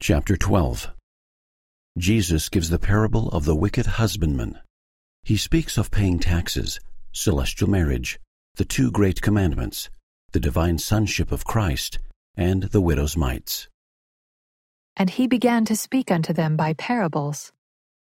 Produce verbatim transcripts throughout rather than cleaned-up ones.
Chapter twelve. Jesus gives the parable of the wicked husbandman. He speaks of paying taxes, celestial marriage, the two great commandments, the divine sonship of Christ, and the widow's mites. And he began to speak unto them by parables.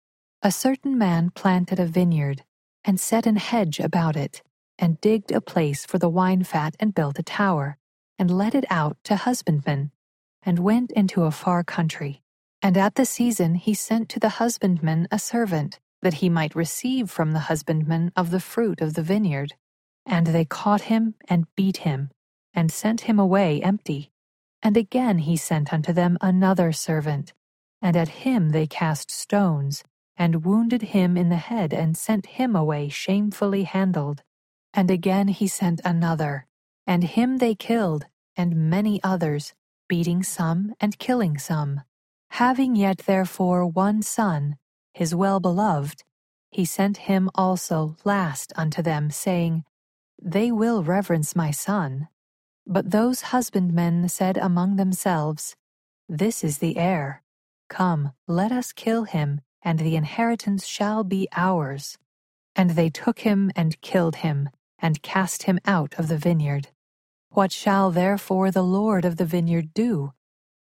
A certain man planted a vineyard, and set an hedge about it, and digged a place for the wine fat, and built a tower, and let it out to husbandmen, and went into a far country. And at the season he sent to the husbandman a servant, that he might receive from the husbandman of the fruit of the vineyard. And they caught him, and beat him, and sent him away empty. And again he sent unto them another servant, and at him they cast stones, and wounded him in the head, and sent him away shamefully handled. And again he sent another, and him they killed, and many others, beating some and killing some. Having yet therefore one son, his well-beloved, he sent him also last unto them, saying, They will reverence my son. But those husbandmen said among themselves, This is the heir. Come, let us kill him, and the inheritance shall be ours. And they took him and killed him, and cast him out of the vineyard. What shall therefore the Lord of the vineyard do?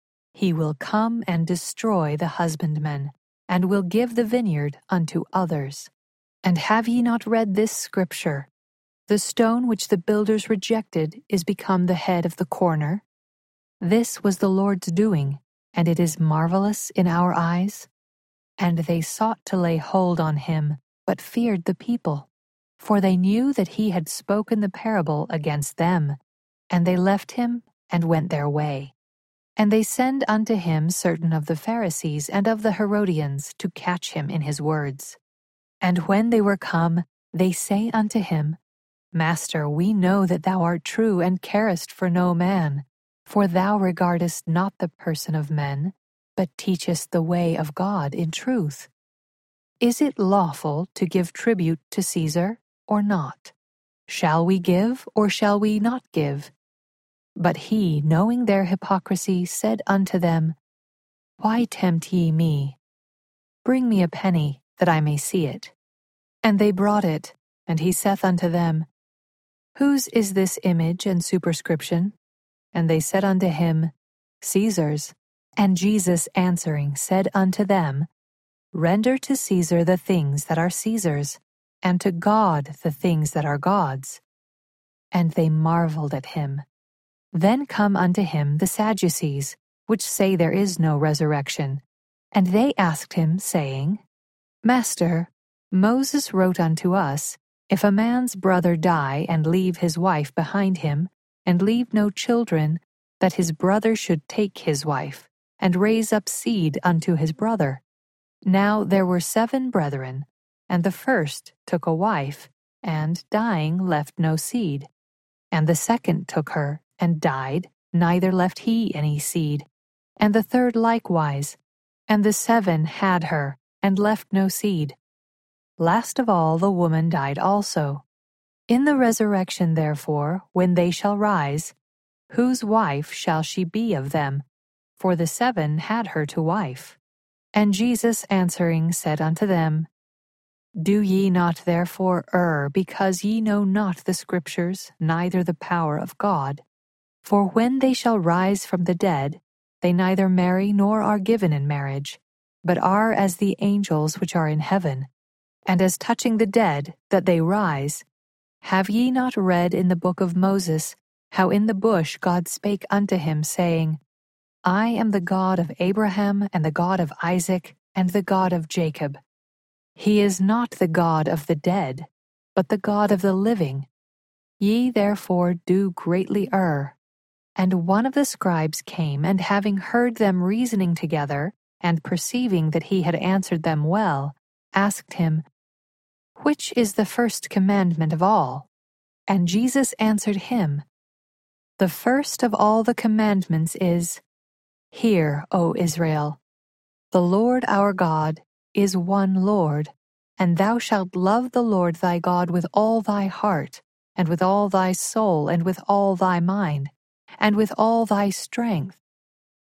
He will come and destroy the husbandmen, and will give the vineyard unto others. And have ye not read this scripture? The stone which the builders rejected is become the head of the corner. This was the Lord's doing, and it is marvelous in our eyes. And they sought to lay hold on him, but feared the people, for they knew that he had spoken the parable against them. And they left him, and went their way. And they send unto him certain of the Pharisees and of the Herodians to catch him in his words. And when they were come, they say unto him, Master, we know that thou art true, and carest for no man, for thou regardest not the person of men, but teachest the way of God in truth. Is it lawful to give tribute to Caesar, or not? Shall we give, or shall we not give? But he, knowing their hypocrisy, said unto them, Why tempt ye me? Bring me a penny, that I may see it. And they brought it, and he saith unto them, Whose is this image and superscription? And they said unto him, Caesar's. And Jesus answering said unto them, Render to Caesar the things that are Caesar's, and to God the things that are God's. And they marveled at him. Then come unto him the Sadducees, which say there is no resurrection. And they asked him, saying, Master, Moses wrote unto us, If a man's brother die and leave his wife behind him, and leave no children, that his brother should take his wife, and raise up seed unto his brother. Now there were seven brethren, and the first took a wife, and dying left no seed. And the second took her, and died, neither left he any seed. And the third likewise. And the seven had her, and left no seed. Last of all the woman died also. In the resurrection therefore, when they shall rise, whose wife shall she be of them? For the seven had her to wife. And Jesus answering said unto them, Do ye not therefore err, because ye know not the Scriptures, neither the power of God? For when they shall rise from the dead, they neither marry nor are given in marriage, but are as the angels which are in heaven. And as touching the dead, that they rise, have ye not read in the book of Moses, how in the bush God spake unto him, saying, I am the God of Abraham, and the God of Isaac, and the God of Jacob. He is not the God of the dead, but the God of the living. Ye therefore do greatly err. And one of the scribes came, and having heard them reasoning together, and perceiving that he had answered them well, asked him, Which is the first commandment of all? And Jesus answered him, The first of all the commandments is, Hear, O Israel, the Lord our God is one Lord, and thou shalt love the Lord thy God with all thy heart, and with all thy soul, and with all thy mind, and with all thy strength,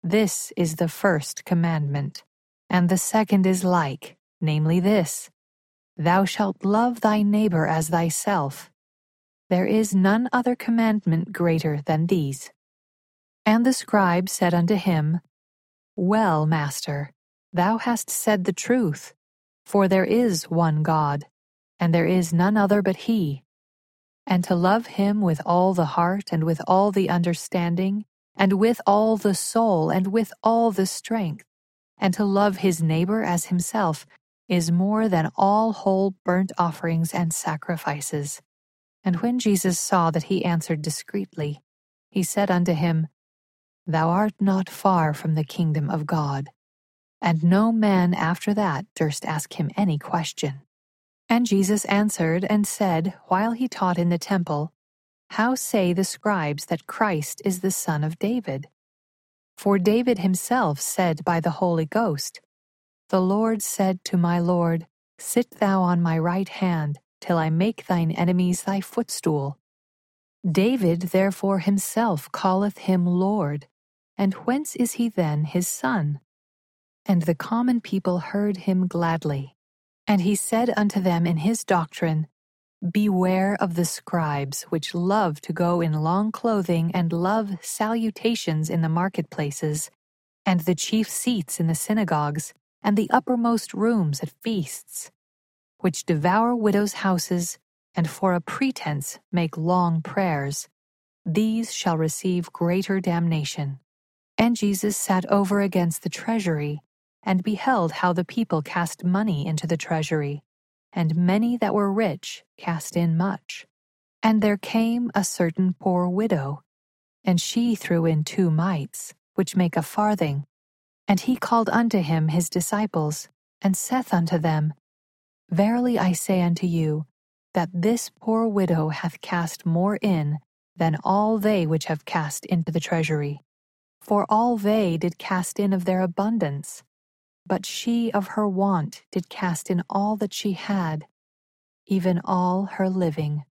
This is the first commandment, and the second is like, namely this, Thou shalt love thy neighbor as thyself. There is none other commandment greater than these. And the scribe said unto him, Well, Master, thou hast said the truth, for there is one God, and there is none other but he. And to love him with all the heart, and with all the understanding, and with all the soul, and with all the strength, and to love his neighbor as himself, is more than all whole burnt offerings and sacrifices. And when Jesus saw that he answered discreetly, he said unto him, Thou art not far from the kingdom of God. And no man after that durst ask him any question. And Jesus answered and said, while he taught in the temple, How say the scribes that Christ is the son of David? For David himself said by the Holy Ghost, The Lord said to my Lord, Sit thou on my right hand, till I make thine enemies thy footstool. David therefore himself calleth him Lord, and whence is he then his son? And the common people heard him gladly. And he said unto them in his doctrine, Beware of the scribes, which love to go in long clothing, and love salutations in the marketplaces, and the chief seats in the synagogues, and the uppermost rooms at feasts, which devour widows' houses, and for a pretense make long prayers. These shall receive greater damnation. And Jesus sat over against the treasury, and beheld how the people cast money into the treasury, and many that were rich cast in much. And there came a certain poor widow, and she threw in two mites, which make a farthing. And he called unto him his disciples, and saith unto them, Verily I say unto you, that this poor widow hath cast more in than all they which have cast into the treasury. For all they did cast in of their abundance, but she of her want did cast in all that she had, even all her living.